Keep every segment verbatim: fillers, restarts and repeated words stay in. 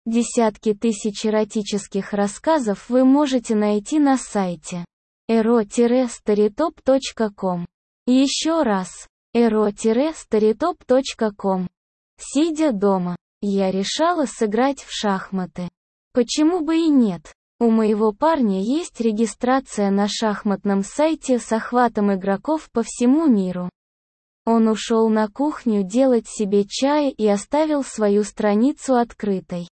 Десятки тысяч эротических рассказов вы можете найти на сайте эро старитоп точка ком. Еще раз, эро старитоп точка ком. Сидя дома, я решала сыграть в шахматы. Почему бы и нет? У моего парня есть регистрация на шахматном сайте с охватом игроков по всему миру. Он ушел на кухню делать себе чай и оставил свою страницу открытой.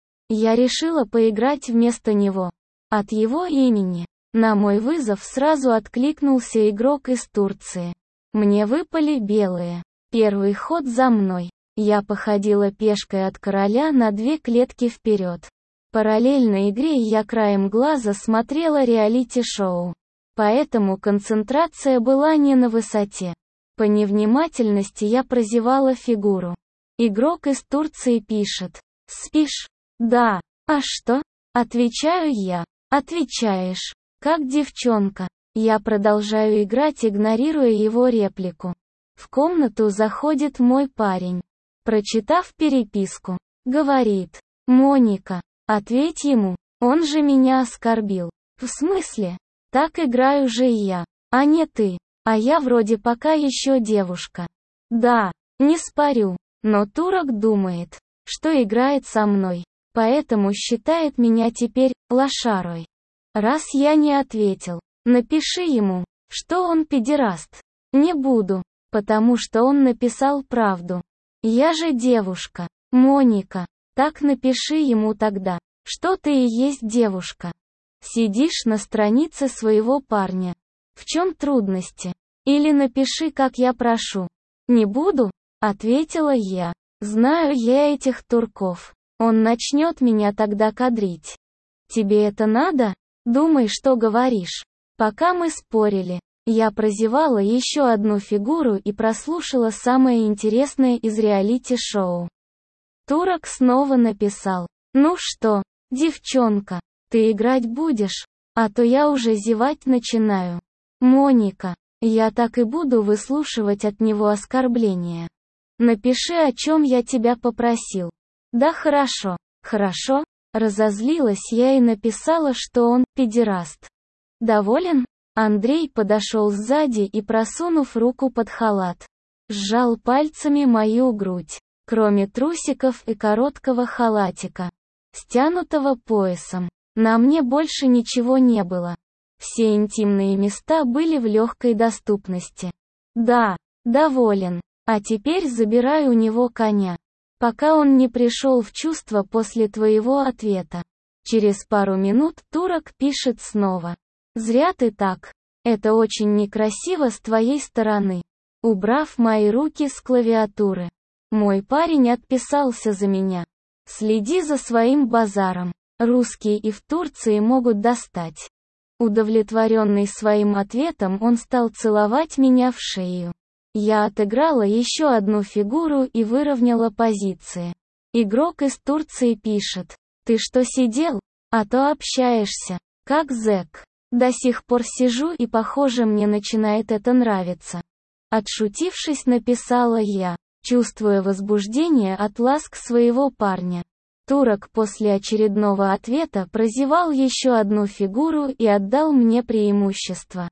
Я решила поиграть вместо него. От его имени. На мой вызов сразу откликнулся игрок из Турции. Мне выпали белые. Первый ход за мной. Я походила пешкой от короля на две клетки вперед. Параллельно игре я краем глаза смотрела реалити-шоу. Поэтому концентрация была не на высоте. По невнимательности я прозевала фигуру. Игрок из Турции пишет: «Спишь?» «Да». «А что?» Отвечаю я. «Отвечаешь. Как девчонка». Я продолжаю играть, игнорируя его реплику. В комнату заходит мой парень. Прочитав переписку, говорит: «Моника, ответь ему, он же меня оскорбил». В смысле? Так играю же я, а не ты. А я вроде пока еще девушка. Да, не спорю, но турок думает, что играет со мной, поэтому считает меня теперь лошарой. Раз я не ответил, напиши ему, что он педераст. Не буду, потому что он написал правду. Я же девушка, Моника. Так напиши ему тогда, что ты и есть девушка. Сидишь на странице своего парня. В чем трудности? Или напиши, как я прошу. Не буду, ответила я. Знаю я этих турков. Он начнет меня тогда кадрить. Тебе это надо? Думай, что говоришь. Пока мы спорили, я прозевала еще одну фигуру и прослушала самое интересное из реалити-шоу. Турок снова написал: «Ну что, девчонка, ты играть будешь? А то я уже зевать начинаю». Моника, я так и буду выслушивать от него оскорбления. Напиши, о чем я тебя попросил. Да хорошо, хорошо. Разозлилась я и написала, что он педераст. Доволен? Андрей подошел сзади и, просунув руку под халат, сжал пальцами мою грудь. Кроме трусиков и короткого халатика, стянутого поясом, на мне больше ничего не было. Все интимные места были в легкой доступности. Да, доволен. А теперь забирай у него коня, пока он не пришел в чувство после твоего ответа. Через пару минут турок пишет снова: «Зря ты так. Это очень некрасиво с твоей стороны». Убрав мои руки с клавиатуры, мой парень отписался за меня. Следи за своим базаром. Русские и в Турции могут достать. Удовлетворенный своим ответом, он стал целовать меня в шею. Я отыграла еще одну фигуру и выровняла позиции. Игрок из Турции пишет: «Ты что сидел? А то общаешься, как зэк». До сих пор сижу и, похоже, мне начинает это нравиться. Отшутившись, написала я, чувствуя возбуждение от ласк своего парня. Турок после очередного ответа прозевал еще одну фигуру и отдал мне преимущество.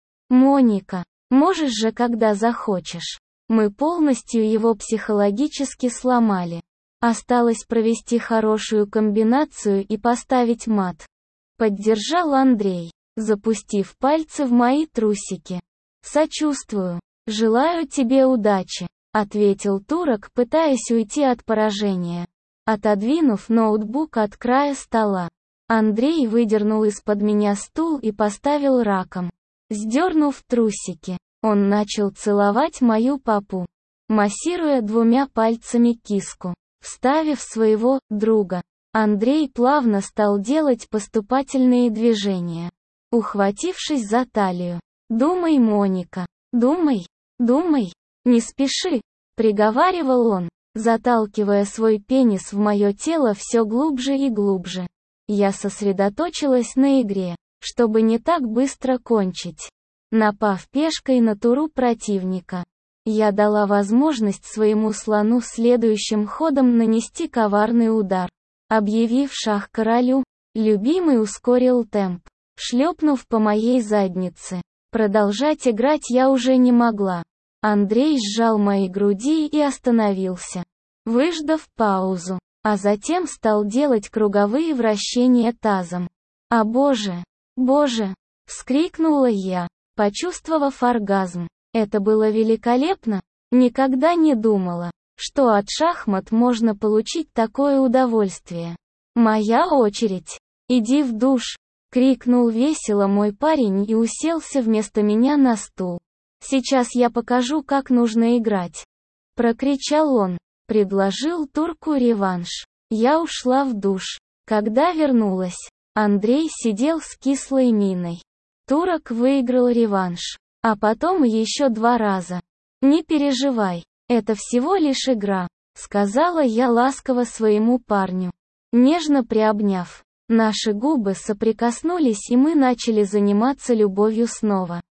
«Моника, можешь же, когда захочешь». Мы полностью его психологически сломали. Осталось провести хорошую комбинацию и поставить мат. Поддержал Андрей, запустив пальцы в мои трусики. «Сочувствую. Желаю тебе удачи», — ответил турок, пытаясь уйти от поражения. Отодвинув ноутбук от края стола, Андрей выдернул из-под меня стул и поставил раком. Сдернув трусики, он начал целовать мою попу, массируя двумя пальцами киску. Вставив своего друга, Андрей плавно стал делать поступательные движения, ухватившись за талию. «Думай, Моника, думай, думай, не спеши», — приговаривал он, заталкивая свой пенис в мое тело все глубже и глубже. Я сосредоточилась на игре, чтобы не так быстро кончить. Напав пешкой на туру противника, я дала возможность своему слону следующим ходом нанести коварный удар. Объявив шах королю, любимый ускорил темп, шлепнув по моей заднице. Продолжать играть я уже не могла. Андрей сжал мои груди и остановился, выждав паузу, а затем стал делать круговые вращения тазом. «А боже! Боже!» — вскрикнула я, почувствовав оргазм. Это было великолепно. Никогда не думала, что от шахмат можно получить такое удовольствие. «Моя очередь! Иди в душ!» — крикнул весело мой парень и уселся вместо меня на стул. «Сейчас я покажу, как нужно играть!» — прокричал он. Предложил турку реванш. Я ушла в душ. Когда вернулась, Андрей сидел с кислой миной. Турок выиграл реванш. А потом еще два раза. «Не переживай, это всего лишь игра», — сказала я ласково своему парню. Нежно приобняв, наши губы соприкоснулись и мы начали заниматься любовью снова.